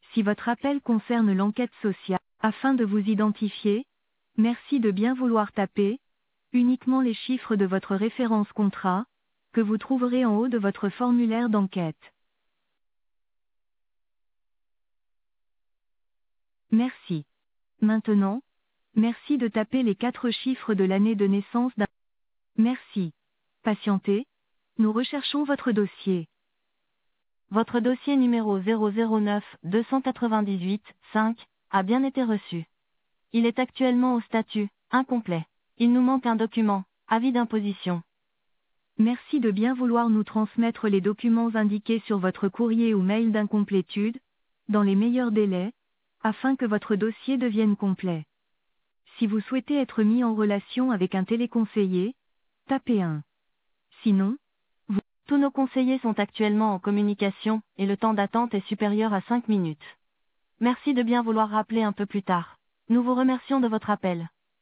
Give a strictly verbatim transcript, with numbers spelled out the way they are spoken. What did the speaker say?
Si votre appel concerne l'enquête sociale, afin de vous identifier, merci de bien vouloir taper uniquement les chiffres de votre référence contrat, que vous trouverez en haut de votre formulaire d'enquête. Merci. Maintenant, merci de taper les quatre chiffres de l'année de naissance d'un... Merci. Patientez, nous recherchons votre dossier. Votre dossier numéro zéro zéro neuf deux cent quatre-vingt-dix-huit cinq a bien été reçu. Il est actuellement au statut incomplet. Il nous manque un document, avis d'imposition. Merci de bien vouloir nous transmettre les documents indiqués sur votre courrier ou mail d'incomplétude, dans les meilleurs délais, afin que votre dossier devienne complet. Si vous souhaitez être mis en relation avec un téléconseiller, tapez un. Sinon, vous... Tous nos conseillers sont actuellement en communication, et le temps d'attente est supérieur à cinq minutes. Merci de bien vouloir rappeler un peu plus tard. Nous vous remercions de votre appel.